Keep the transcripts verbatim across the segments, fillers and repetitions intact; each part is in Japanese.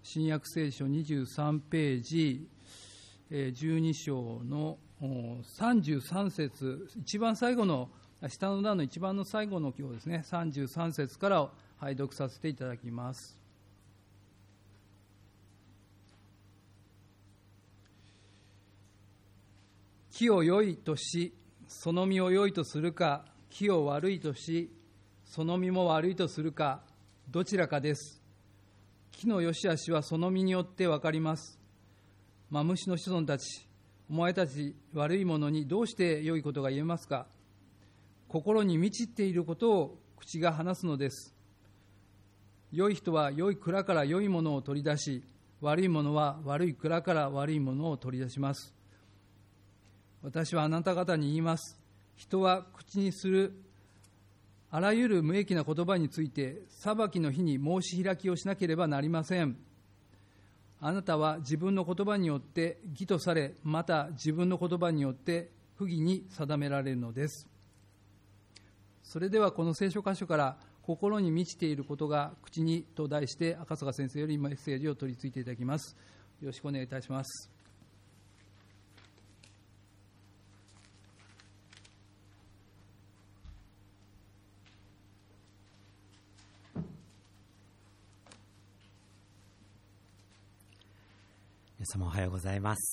新約聖書にじゅうさんページ、じゅうに章のさんじゅうさん節、一番最後の、下の段の一番の最後の行ですね、さんじゅうさん節から拝読させていただきます。木を良いとし、その実を良いとするか、木を悪いとし、その実も悪いとするか、どちらかです。木の良し悪しはその実によって分かります。マムシの子孫たち、お前たち悪いものにどうして良いことが言えますか。心に満ちていることを口が話すのです。良い人は良い蔵から良いものを取り出し、悪いものは悪い蔵から悪いものを取り出します。私はあなた方に言います。人は口にするあらゆる無益な言葉について裁きの日に申し開きをしなければなりません。あなたは自分の言葉によって義とされ、また自分の言葉によって不義に定められるのです。それではこの聖書箇所から心に満ちていることが口にと題して赤坂先生よりメッセージを取り次いでいただきます。よろしくお願いいたします。 皆様おはようございます、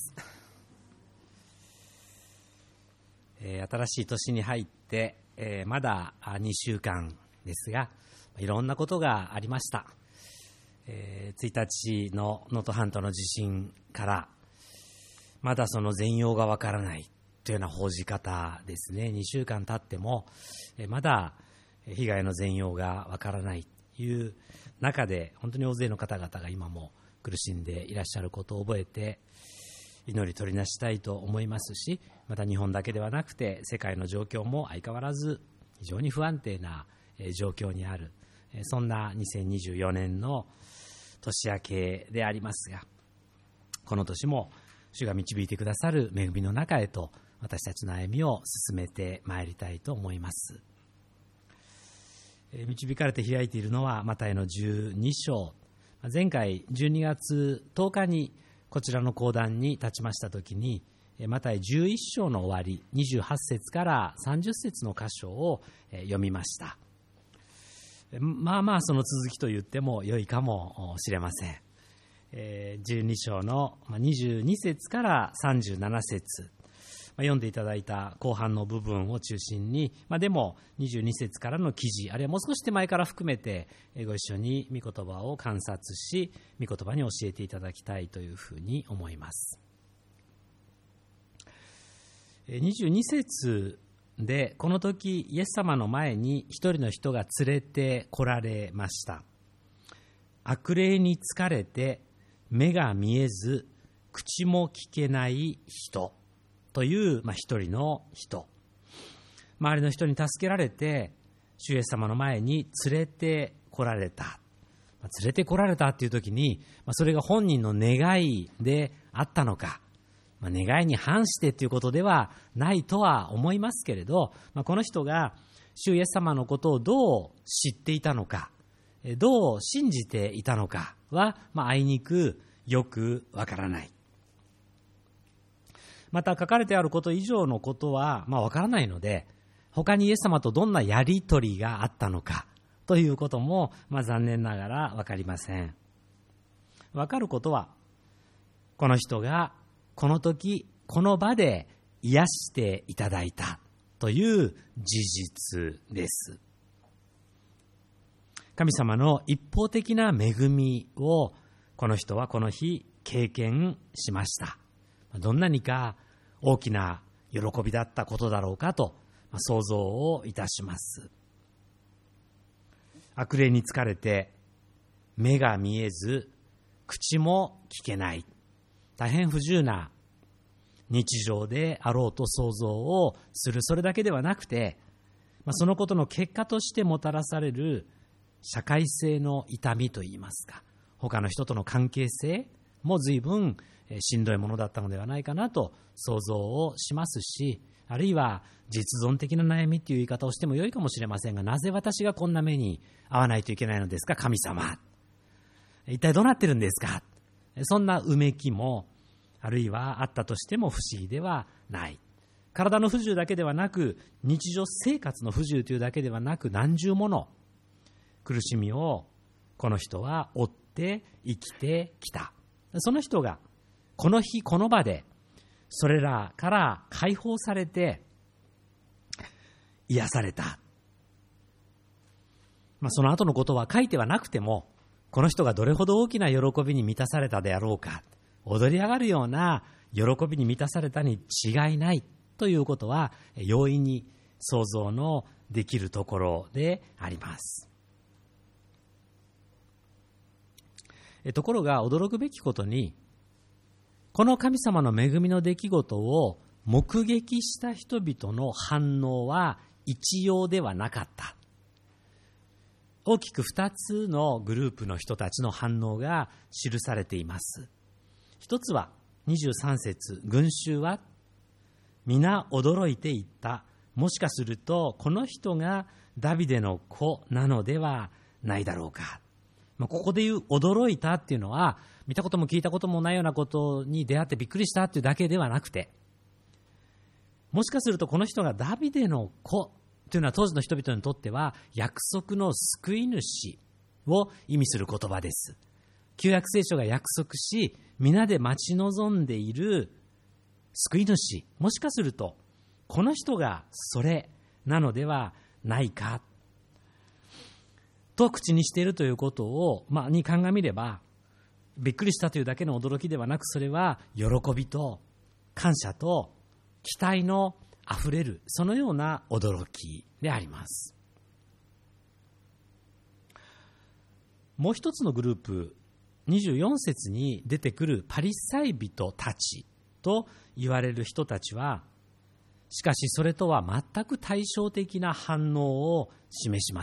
えー、新しい年に入って、えー、まだにしゅうかんですが、いろんなことがありました、えー、ついたちの能登半島の地震からまだその全容がわからないというような報じ方ですね。にしゅうかん経っても、えー、まだ被害の全容がわからないという中で、本当に大勢の方々が今も苦しんでいらっしゃることを覚えて祈り取りなしたいと思いますし、また日本だけではなくて世界の状況も相変わらず非常に不安定な状況にある、そんなにせんにじゅうよねんの年明けでありますが、この年も主が導いてくださる恵みの中へと私たちの歩みを進めてまいりたいと思います。導かれて開いているのはマタイのじゅうに章、前回じゅうにがつとおかにこちらの講談に立ちましたときに、マタイじゅういっ章の終わりにじゅうはち節からさんじゅう節の箇所を読みました。まあまあその続きと言っても良いかもしれません。じゅうに章のにじゅうに節からさんじゅうなな節、読んでいただいた後半の部分を中心に、まあ、でもにじゅうに節からの記事、あるいはもう少し手前から含めてご一緒に御言葉を観察し、御言葉に教えていただきたいというふうに思います。にじゅうに節で、この時イエス様の前に一人の人が連れて来られました。悪霊に疲れて目が見えず口も聞けない人という、まあ、一人の人、周りの人に助けられて主イエス様の前に連れて来られた、まあ、連れて来られたという時に、まあ、それが本人の願いであったのか、まあ、願いに反してということではないとは思いますけれど、まあ、この人が主イエス様のことをどう知っていたのか、どう信じていたのかは、まあ、あいにくよくわからない。また書かれてあること以上のことはまあわからないので、他にイエス様とどんなやり取りがあったのかということも、まあ、残念ながらわかりません。わかることは、この人がこの時この場で癒していただいたという事実です。神様の一方的な恵みをこの人はこの日経験しました。どんなにか大きな喜びだったことだろうかと想像をいたします。悪霊に疲れて目が見えず口も聞けない、大変不自由な日常であろうと想像をする。それだけではなくて、そのことの結果としてもたらされる社会性の痛みといいますか、他の人との関係性も随分しんどいものだったのではないかなと想像をしますし、あるいは実存的な悩みという言い方をしてもよいかもしれませんが、なぜ私がこんな目に遭わないといけないのですか神様。 一体どうなってるんですか。そんなうめきもあるいはあったとしても不思議ではない。体の不自由だけではなく、日常生活の不自由というだけではなく、何重もの苦しみをこの人は負って生きてきた。その人がこの日この場でそれらから解放されて癒された。まあ、その後のことは書いてはなくても、この人がどれほど大きな喜びに満たされたであろうか、踊り上がるような喜びに満たされたに違いないということは容易に想像のできるところであります。ところが驚くべきことに、この神様の恵みの出来事を目撃した人々の反応は一様ではなかった。大きく二つのグループの人たちの反応が記されています。一つはにじゅうさん節、群衆は皆驚いていった。もしかするとこの人がダビデの子なのではないだろうか。ここで言う驚いたっていうのは、見たことも聞いたこともないようなことに出会ってびっくりしたっていうだけではなくて、もしかするとこの人がダビデの子というのは当時の人々にとっては約束の救い主を意味する言葉です。旧約聖書が約束し、皆で待ち望んでいる救い主、もしかするとこの人がそれなのではないかと口にしているということを、まあ、に鑑みれば、びっくりしたというだけの驚きではなく、それは喜びと感謝と期待のあふれる、そのような驚きであります。もう一つのグループ、にじゅうよん節に出てくるパリサイ人たちと言われる人たちは、しかしそれとは全く対照的な反応を示します。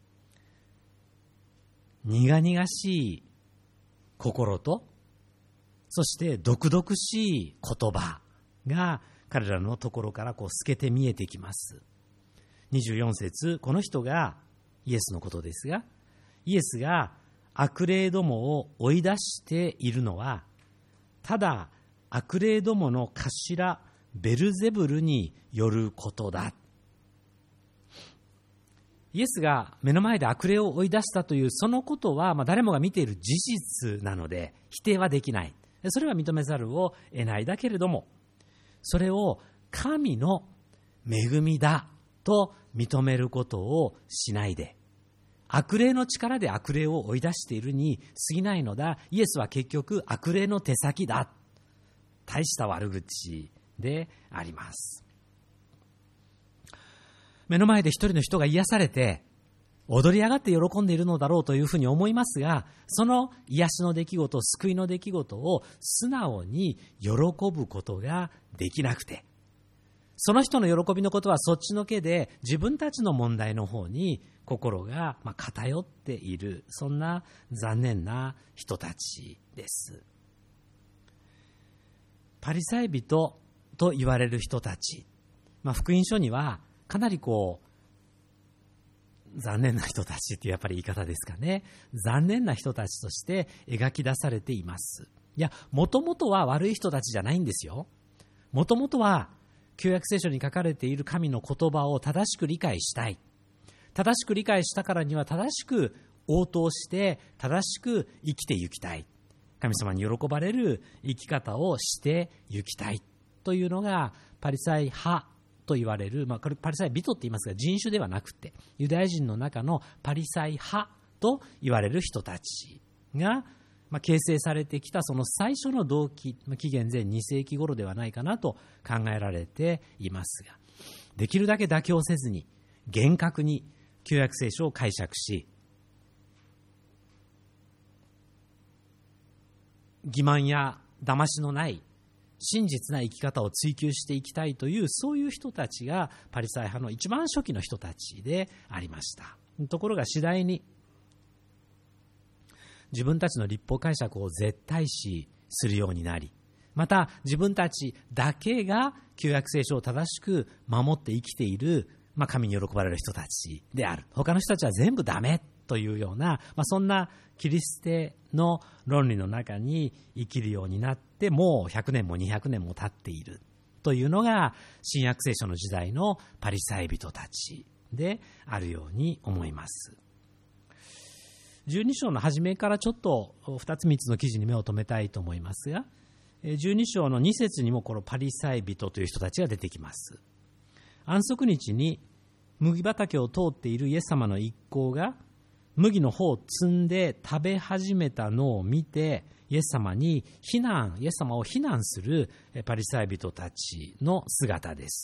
苦々しい心と、そして毒々しい言葉が彼らのところからこう透けて見えてきます。にじゅうよん節、この人がイエスのことですが、イエスが悪霊どもを追い出しているのは、ただ悪霊どもの頭ベルゼブルによることだ。イエスが目の前で悪霊を追い出したというそのことは、まあ、誰もが見ている事実なので否定はできない。それは認めざるを得ない。だけれども、それを神の恵みだと認めることをしないで、悪霊の力で悪霊を追い出しているに過ぎないのだ。イエスは結局悪霊の手先だ。大した悪口であります。目の前で一人の人が癒されて踊り上がって喜んでいるのだろうというふうに思いますが、その癒しの出来事、救いの出来事を素直に喜ぶことができなくて、その人の喜びのことはそっちのけで自分たちの問題の方に心がまあ偏っている、そんな残念な人たちです。パリサイ人と言われる人たち、まあ、福音書にはかなりこう残念な人たちっていうやっぱり言い方ですかね、残念な人たちとして描き出されています。いや、もともとは悪い人たちじゃないんですよ。もともとは旧約聖書に書かれている神の言葉を正しく理解したい。正しく理解したからには正しく応答して正しく生きていきたい。神様に喜ばれる生き方をしていきたいというのがパリサイ派と言われる、まあ、これパリサイ人って言いますが人種ではなくてユダヤ人の中のパリサイ派と言われる人たちが、まあ、形成されてきたその最初の動機、まあ、紀元前に世紀頃ではないかなと考えられていますが、できるだけ妥協せずに厳格に旧約聖書を解釈し、欺瞞や騙しのない真実な生き方を追求していきたいという、そういう人たちがパリサイ派の一番初期の人たちでありました。ところが次第に自分たちの律法解釈を絶対視するようになり、また自分たちだけが旧約聖書を正しく守って生きている、まあ、神に喜ばれる人たちである。他の人たちは全部ダメとというような、まあ、そんなキリストの論理の中に生きるようになってもうひゃくねんもにひゃくねんも経っているというのが新約聖書の時代のパリサイ人たちであるように思います。じゅうに章の初めからちょっとふたつみっつの記事に目を留めたいと思いますが、じゅうに章のに節にもこのパリサイ人という人たちが出てきます。安息日に麦畑を通っているイエス様の一行が麦の穂を摘んで食べ始めたのを見て、イエス様に非難、イエス様を非難するパリサイ人たちの姿です。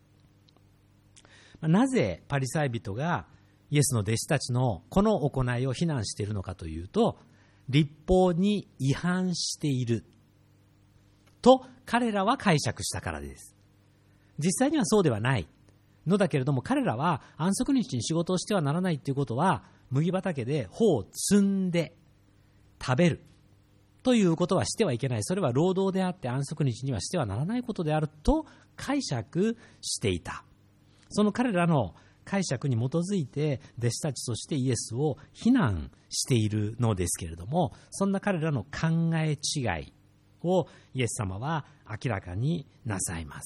なぜパリサイ人がイエスの弟子たちのこの行いを非難しているのかというと、律法に違反していると彼らは解釈したからです。実際にはそうではないのだけれども、彼らは安息日に仕事をしてはならないということは、麦畑で穂を摘んで食べるということはしてはいけない。それは労働であって安息日にはしてはならないことであると解釈していた。その彼らの解釈に基づいて弟子たちとしてイエスを非難しているのですけれども、そんな彼らの考え違いをイエス様は明らかになさいます。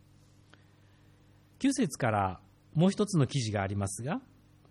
きゅう節からもう一つの記事がありますが、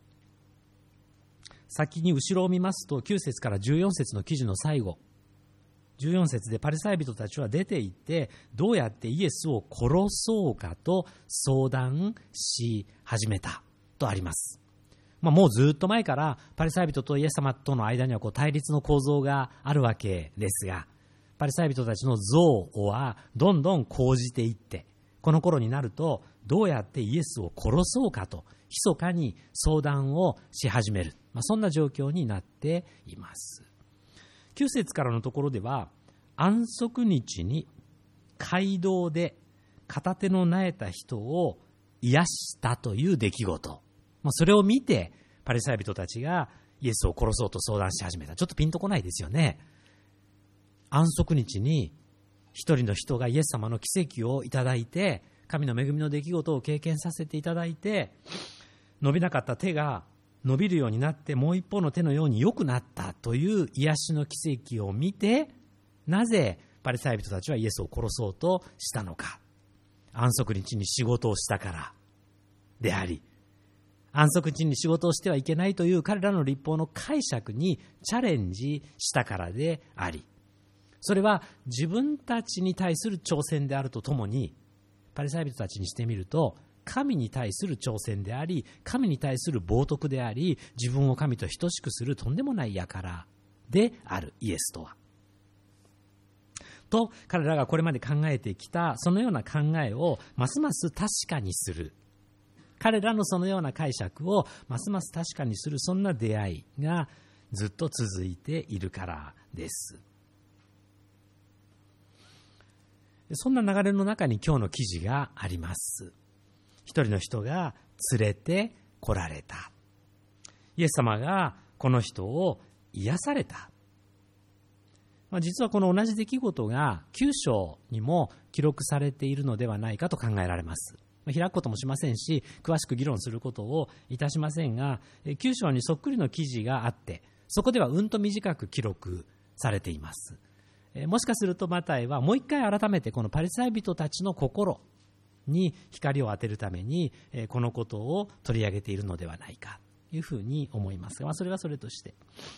先に後ろを見ますときゅう節からじゅうよん節の記事の最後、じゅうよん節でパリサイ人たちは出て行ってどうやってイエスを殺そうかと相談し始めたとあります。まあ、もうずっと前からパリサイ人とイエス様との間にはこう対立の構造があるわけですが、パリサイ人たちの憎悪はどんどん講じていって、この頃になるとどうやってイエスを殺そうかと密かに相談をし始める、まあ、そんな状況になっています。きゅう節からのところでは、安息日に街道で片手のなえた人を癒したという出来事、まあ、それを見てパリサイ人たちがイエスを殺そうと相談し始めた。ちょっとピンとこないですよね。安息日に一人の人がイエス様の奇跡をいただいて、神の恵みの出来事を経験させていただいて、伸びなかった手が伸びるようになって、もう一方の手のように良くなったという癒しの奇跡を見て、なぜパリサイ人たちはイエスを殺そうとしたのか。安息日に仕事をしたからであり、安息日に仕事をしてはいけないという彼らの律法の解釈にチャレンジしたからであり、それは自分たちに対する挑戦であるとともに、パリサイ人たちにしてみると神に対する挑戦であり、神に対する冒涜であり、自分を神と等しくするとんでもない輩であるイエスとは。と彼らがこれまで考えてきたそのような考えをますます確かにする、彼らのそのような解釈をますます確かにする、そんな出会いがずっと続いているからです。そんな流れの中に今日の記事があります。一人の人が連れて来られた。イエス様がこの人を癒された。まあ、実はこの同じ出来事がきゅう章にも記録されているのではないかと考えられます。開くこともしませんし、詳しく議論することをいたしませんが、きゅう章にそっくりの記事があって、そこではうんと短く記録されています。もしかするとマタイはもう一回改めてこのパリサイ人たちの心に光を当てるためにこのことを取り上げているのではないかというふうに思いますが、まあ、それはそれとして、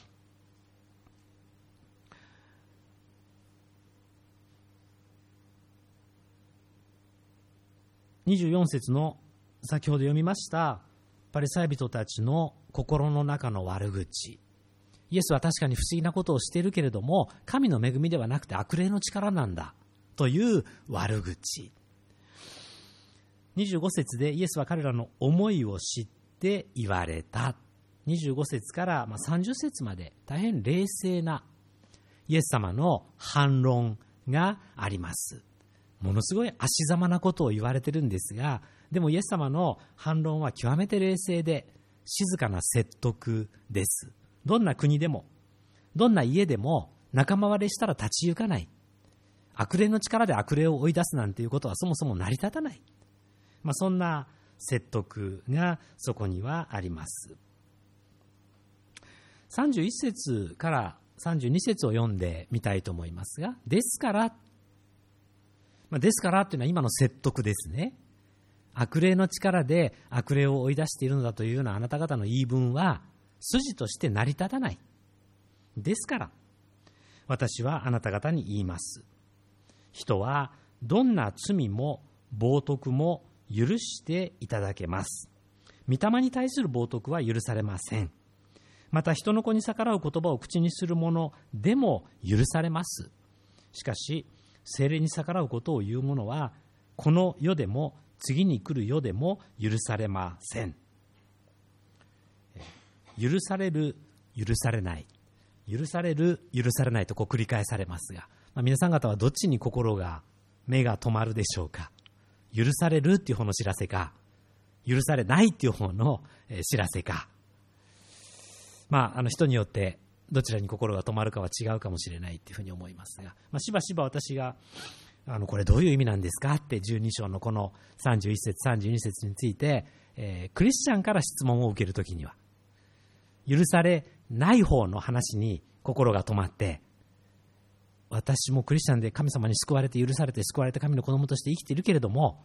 にじゅうよん節の先ほど読みましたパリサイ人たちの心の中の悪口、イエスは確かに不思議なことをしているけれども、神の恵みではなくて悪霊の力なんだという悪口。にじゅうご節でイエスは彼らの思いを知って言われた。にじゅうご節からさんじゅう節まで大変冷静なイエス様の反論があります。ものすごい足ざまなことを言われてるんですが、でもイエス様の反論は極めて冷静で静かな説得です。どんな国でもどんな家でも仲間割れしたら立ち行かない、悪霊の力で悪霊を追い出すなんていうことはそもそも成り立たない、まあ、そんな説得がそこにはあります。 さんじゅういっ節からさんじゅうに節を読んでみたいと思いますが、ですから、まあ、ですからというのは今の説得ですね。悪霊の力で悪霊を追い出しているのだというようなあなた方の言い分は筋として成り立たない。ですから私はあなた方に言います。人はどんな罪も冒涜も許していただけます。御霊に対する冒涜は許されません。また人の子に逆らう言葉を口にする者でも許されます。しかし聖霊に逆らうことを言う者はこの世でも次に来る世でも許されません。許される、許されない、許される、許されないとこう繰り返されますが、まあ、皆さん方はどっちに心が目が止まるでしょうか。許されるっていう方の知らせか、許されないっていう方の知らせか。まあ、あの人によってどちらに心が止まるかは違うかもしれないっていうふうに思いますが、まあ、しばしば私があのこれどういう意味なんですかってじゅうに章のこのさんじゅういっ節さんじゅうに節について、えー、クリスチャンから質問を受けるときには許されない方の話に心が止まって、私もクリスチャンで神様に救われて許されて救われた神の子供として生きているけれども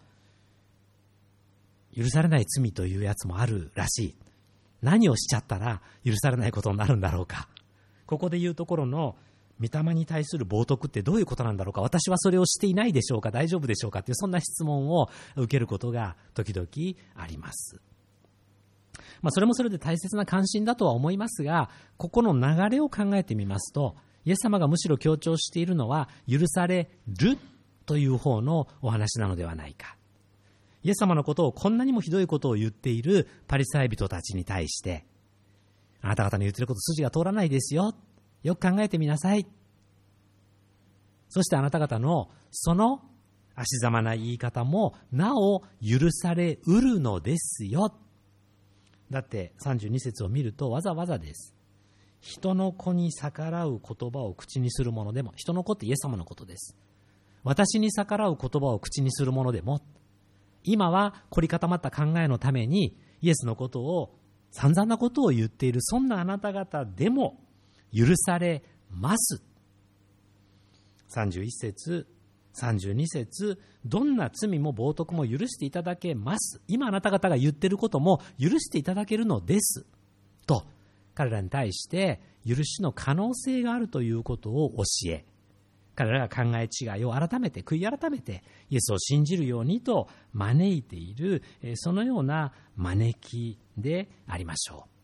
許されない罪というやつもあるらしい。何をしちゃったら許されないことになるんだろうか。ここで言うところの御霊に対する冒涜ってどういうことなんだろうか。私はそれをしていないでしょうか。大丈夫でしょうかっていうそんな質問を受けることが時々あります。まあ、それもそれで大切な関心だとは思いますが、ここの流れを考えてみますと、イエス様がむしろ強調しているのは許されるという方のお話なのではないか。イエス様のことをこんなにもひどいことを言っているパリサイ人たちに対して、あなた方の言っていること筋が通らないですよ。よく考えてみなさい。そしてあなた方のその足ざまな言い方もなお許されうるのですよ。だってさんじゅうに節を見るとわざわざです。人の子に逆らう言葉を口にするものでも、人の子ってイエス様のことです。私に逆らう言葉を口にするものでも、今は凝り固まった考えのためにイエスのことを散々なことを言っているそんなあなた方でも許されます。さんじゅういっ節さんじゅうに節、どんな罪も冒涜も許していただけます。今あなた方が言っていることも許していただけるのですと彼らに対して許しの可能性があるということを教え、彼らが考え違いを改めて悔い改めてイエスを信じるようにと招いている、そのような招きでありましょ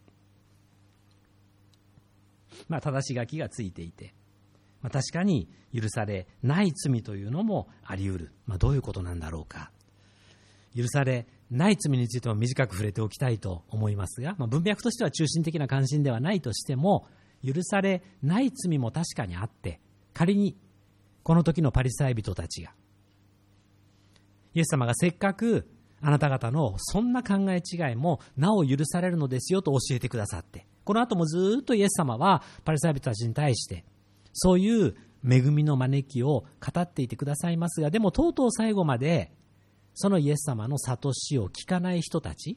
う。まあ、正し書きがついていて、まあ、確かに許されない罪というのもあり得る。まあ、どういうことなんだろうか。許されない罪についても短く触れておきたいと思いますが、まあ、文脈としては中心的な関心ではないとしても、許されない罪も確かにあって、仮にこの時のパリサイ人たちがイエス様がせっかくあなた方のそんな考え違いもなお許されるのですよと教えてくださって、この後もずっとイエス様はパリサイ人たちに対してそういう恵みの招きを語っていてくださいますが、でもとうとう最後までそのイエス様の諭しを聞かない人たち、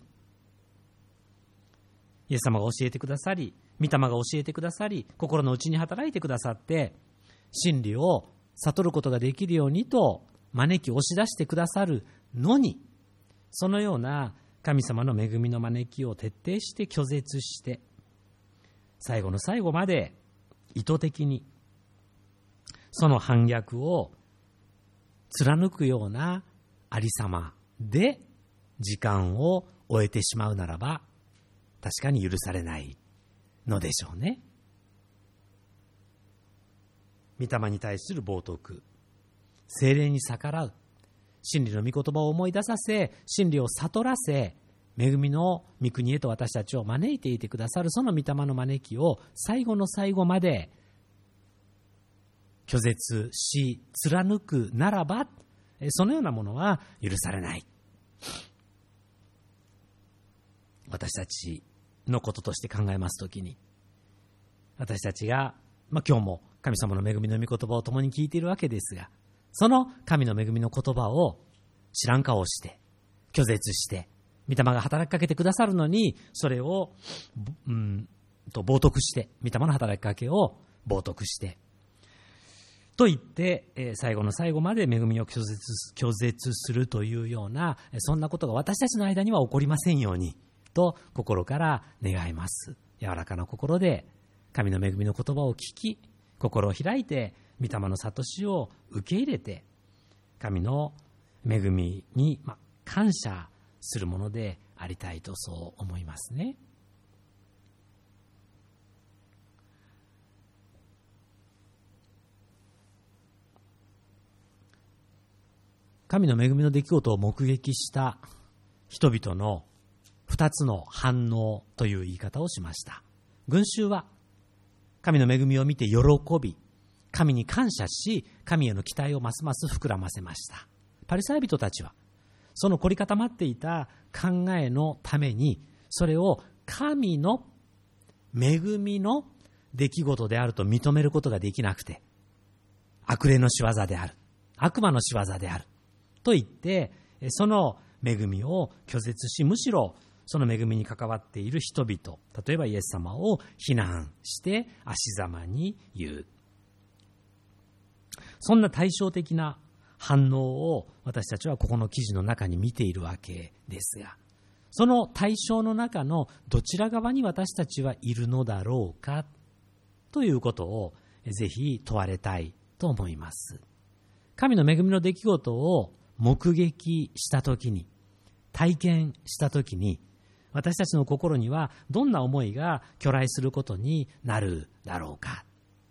イエス様が教えてくださり、御霊が教えてくださり、心の内に働いてくださって真理を悟ることができるようにと招き押し出してくださるのに、そのような神様の恵みの招きを徹底して拒絶して最後の最後まで意図的にその反逆を貫くようなありさまで時間を終えてしまうならば確かに許されないのでしょうね。御霊に対する冒涜、聖霊に逆らう、真理の御言葉を思い出させ、真理を悟らせ、恵みの御国へと私たちを招いていてくださるその御霊の招きを最後の最後まで拒絶し貫くならば、そのようなものは許されない。私たちのこととして考えますときに、私たちが、まあ、今日も神様の恵みの御言葉を共に聞いているわけですが、その神の恵みの言葉を知らん顔をして拒絶して、御霊が働きかけてくださるのにそれを、うん、 と冒涜して、御霊の働きかけを冒涜して、と言って、えー、最後の最後まで恵みを拒絶、拒絶するというような、そんなことが私たちの間には起こりませんように、と心から願います。柔らかな心で、神の恵みの言葉を聞き、心を開いて、御霊の諭しを受け入れて、神の恵みに、ま、感謝するものでありたいとそう思いますね。神の恵みの出来事を目撃した人々の二つの反応という言い方をしました。群衆は神の恵みを見て喜び、神に感謝し、神への期待をますます膨らませました。パリサイ人たちはその凝り固まっていた考えのために、それを神の恵みの出来事であると認めることができなくて、悪霊の仕業である、悪魔の仕業であると言って、その恵みを拒絶し、むしろその恵みに関わっている人々、例えばイエス様を非難して足ざまに言う。そんな対照的な反応を私たちはここの記事の中に見ているわけですが、その対象の中のどちら側に私たちはいるのだろうかということをぜひ問われたいと思います。神の恵みの出来事を目撃したときに、体験したときに、私たちの心にはどんな思いが去来することになるだろうか。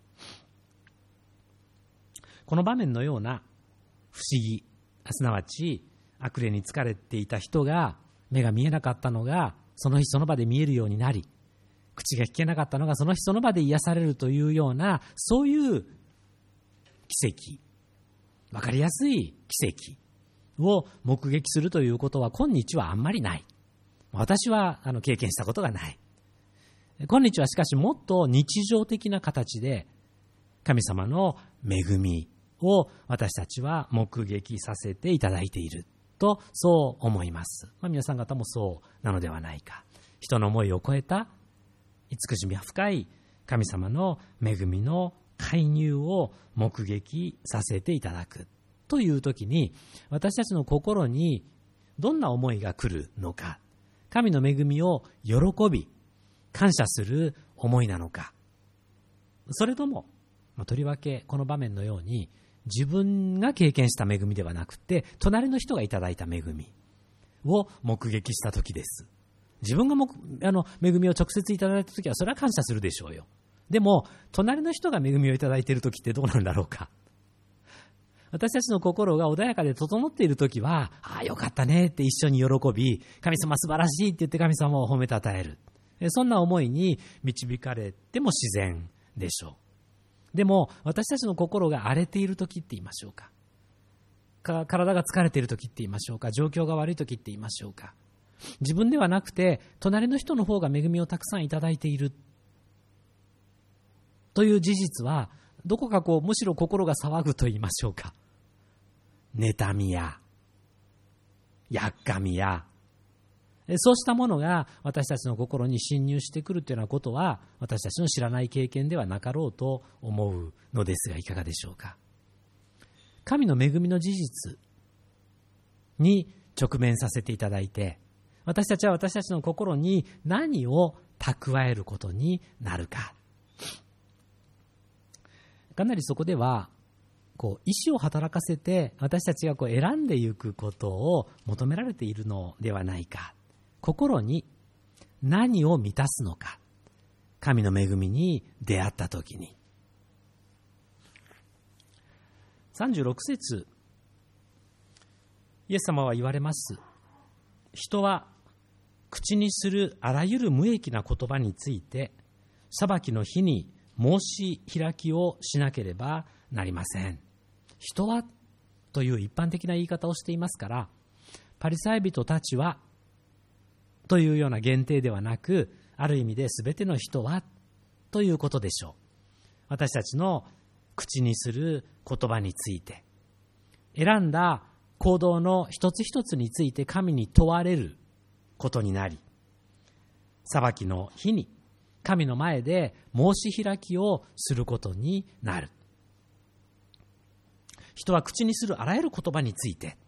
この場面のような不思議、すなわち悪霊に疲れていた人が目が見えなかったのがその日その場で見えるようになり、口が聞けなかったのがその日その場で癒されるというような、そういう奇跡、わかりやすい奇跡を目撃するということは今日はあんまりない。私はあの経験したことがない。今日はしかしもっと日常的な形で神様の恵みを私たちは目撃させていただいているとそう思います。まあ、皆さん方もそうなのではないか。人の思いを超えた慈しみ深い神様の恵みの介入を目撃させていただくというときに、私たちの心にどんな思いが来るのか、神の恵みを喜び感謝する思いなのか、それともとりわけこの場面のように自分が経験した恵みではなくて隣の人がいただいた恵みを目撃したときです。自分がもあの恵みを直接いただいたときはそれは感謝するでしょうよ。でも隣の人が恵みをいただいているときってどうなんだろうか。私たちの心が穏やかで整っているときは、ああよかったねって一緒に喜び、神様素晴らしいって言って神様を褒めたたえる、そんな思いに導かれても自然でしょう。でも私たちの心が荒れているときって言いましょうか、か体が疲れているときって言いましょうか、状況が悪いときって言いましょうか、自分ではなくて隣の人の方が恵みをたくさんいただいているという事実は、どこかこうむしろ心が騒ぐと言いましょうか、妬みややっかみや、そうしたものが私たちの心に侵入してくるというようなことは、私たちの知らない経験ではなかろうと思うのですが、いかがでしょうか。神の恵みの事実に直面させていただいて、私たちは私たちの心に何を蓄えることになるか。かなりそこではこう意志を働かせて私たちがこう選んでいくことを求められているのではないか。心に何を満たすのか、神の恵みに出会ったときに。さんじゅうろく節、イエス様は言われます。人は口にするあらゆる無益な言葉について裁きの日に申し開きをしなければなりません。人はという一般的な言い方をしていますから、パリサイ人たちはというような限定ではなく、ある意味で全ての人はということでしょう。私たちの口にする言葉について、選んだ行動の一つ一つについて神に問われることになり、裁きの日に神の前で申し開きをすることになる。人は口にするあらゆる言葉について、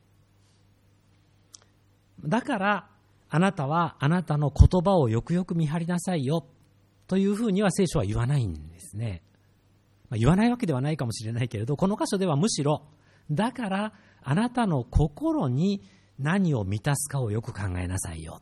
だからあなたはあなたの言葉をよくよく見張りなさいよというふうには聖書は言わないんですね。まあ、言わないわけではないかもしれないけれど、この箇所ではむしろ、だからあなたの心に何を満たすかをよく考えなさいよ。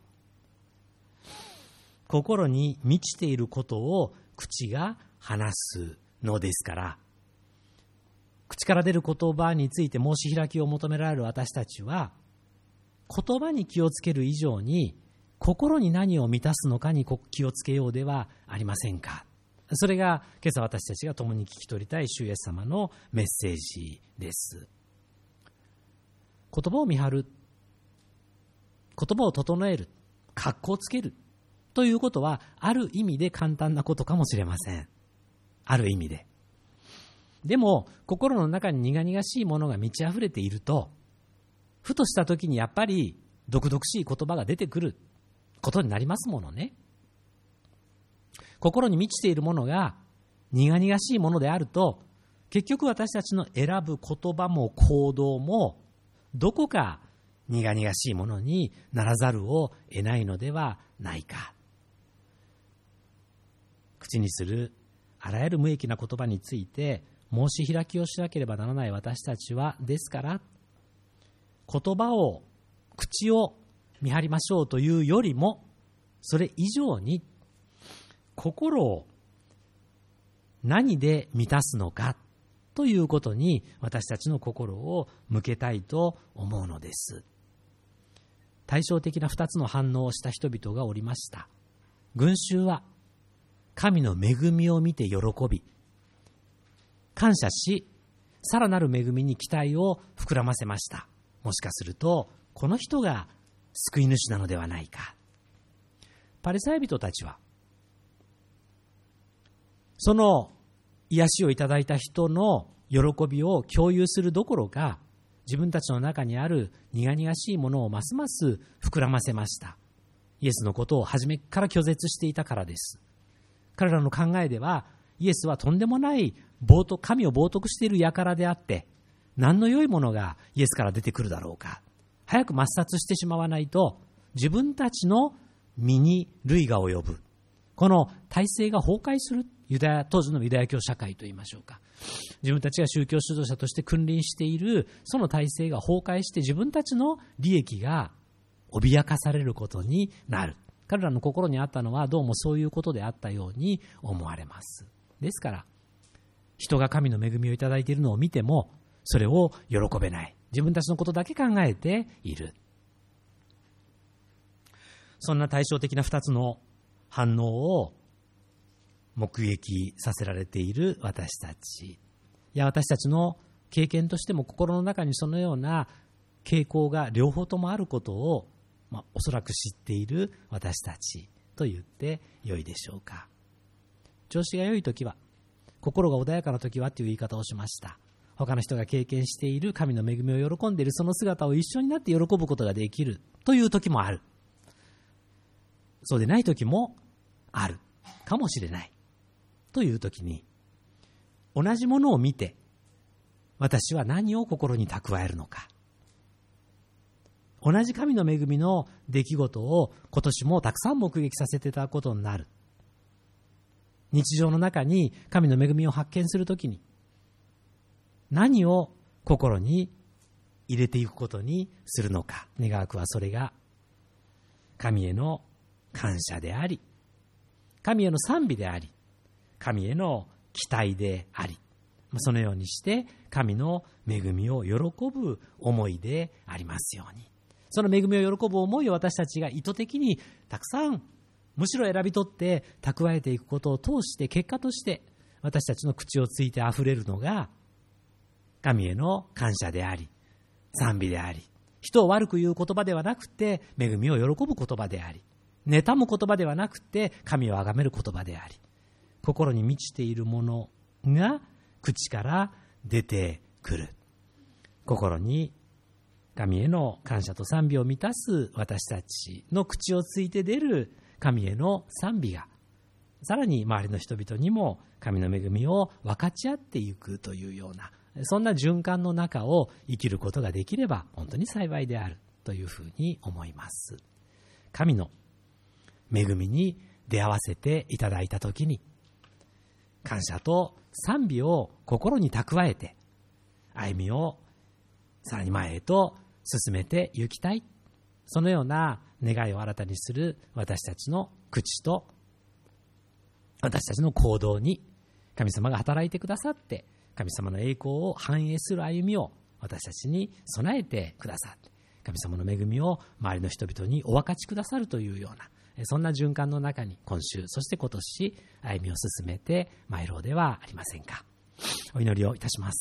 心に満ちていることを口が話すのですから、口から出る言葉について申し開きを求められる私たちは、言葉に気をつける以上に心に何を満たすのかに気をつけようではありませんか。それが今朝私たちが共に聞き取りたい主イエス様のメッセージです。言葉を見張る、言葉を整える、格好をつけるということはある意味で簡単なことかもしれません。ある意味で。でも心の中に苦々しいものが満ち溢れていると、ふとした時にやっぱり毒々しい言葉が出てくることになりますものね。心に満ちているものが苦々しいものであると、結局私たちの選ぶ言葉も行動もどこか苦々しいものにならざるを得ないのではないか。口にするあらゆる無益な言葉について申し開きをしなければならない私たちは、ですから言葉を、口を見張りましょうというよりも、それ以上に心を何で満たすのかということに私たちの心を向けたいと思うのです。対照的な二つの反応をした人々がおりました。群衆は神の恵みを見て喜び、感謝し、さらなる恵みに期待を膨らませました。もしかするとこの人が救い主なのではないか。パリサイ人たちはその癒しをいただいた人の喜びを共有するどころか、自分たちの中にある苦々しいものをますます膨らませました。イエスのことを初めから拒絶していたからです。彼らの考えでは、イエスはとんでもない冒涜、神を冒涜している輩であって、何の良いものがイエスから出てくるだろうか。早く抹殺してしまわないと自分たちの身に累が及ぶ。この体制が崩壊する。ユダヤ当時のユダヤ教社会といいましょうか。自分たちが宗教指導者として君臨しているその体制が崩壊して、自分たちの利益が脅かされることになる。彼らの心にあったのはどうもそういうことであったように思われます。ですから人が神の恵みをいただいているのを見てもそれを喜べない。自分たちのことだけ考えている。そんな対照的な二つの反応を目撃させられている私たち。いや、私たちの経験としても心の中にそのような傾向が両方ともあることを、まあ、おそらく知っている私たちと言ってよいでしょうか。調子が良いときは、心が穏やかなときはという言い方をしました。他の人が経験している神の恵みを喜んでいるその姿を一緒になって喜ぶことができるという時もある。そうでない時もあるかもしれないという時に、同じものを見て私は何を心に蓄えるのか。同じ神の恵みの出来事を今年もたくさん目撃させていただくことになる。日常の中に神の恵みを発見するときに何を心に入れていくことにするのか。願わくはそれが神への感謝であり、神への賛美であり、神への期待であり、そのようにして神の恵みを喜ぶ思いでありますように。その恵みを喜ぶ思いを私たちが意図的にたくさん、むしろ選び取って蓄えていくことを通して、結果として私たちの口をついてあふれるのが神への感謝であり、賛美であり、人を悪く言う言葉ではなくて恵みを喜ぶ言葉であり、妬む言葉ではなくて神を崇める言葉であり、心に満ちているものが口から出てくる。心に神への感謝と賛美を満たす私たちの口をついて出る神への賛美がさらに周りの人々にも神の恵みを分かち合っていくというような、そんな循環の中を生きることができれば本当に幸いであるというふうに思います。神の恵みに出会わせていただいたときに、感謝と賛美を心に蓄えて歩みをさらに前へと進めて行きたい、そのような願いを新たにする私たちの口と私たちの行動に神様が働いてくださって、神様の栄光を反映する歩みを私たちに備えてくださって、神様の恵みを周りの人々にお分かちくださるというような、そんな循環の中に今週、そして今年歩みを進めて参ろうではありませんか。お祈りをいたします。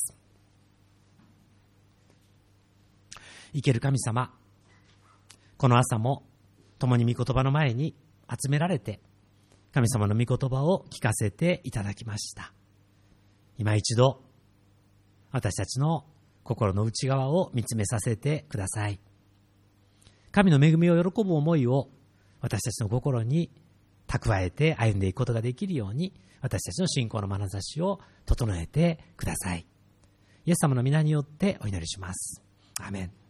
生ける神様、この朝も共に御言葉の前に集められて、神様の御言葉を聞かせていただきました。今一度私たちの心の内側を見つめさせてください。神の恵みを喜ぶ思いを私たちの心に蓄えて歩んでいくことができるように、私たちの信仰の眼差しを整えてください。イエス様の皆によってお祈りします。アーメン。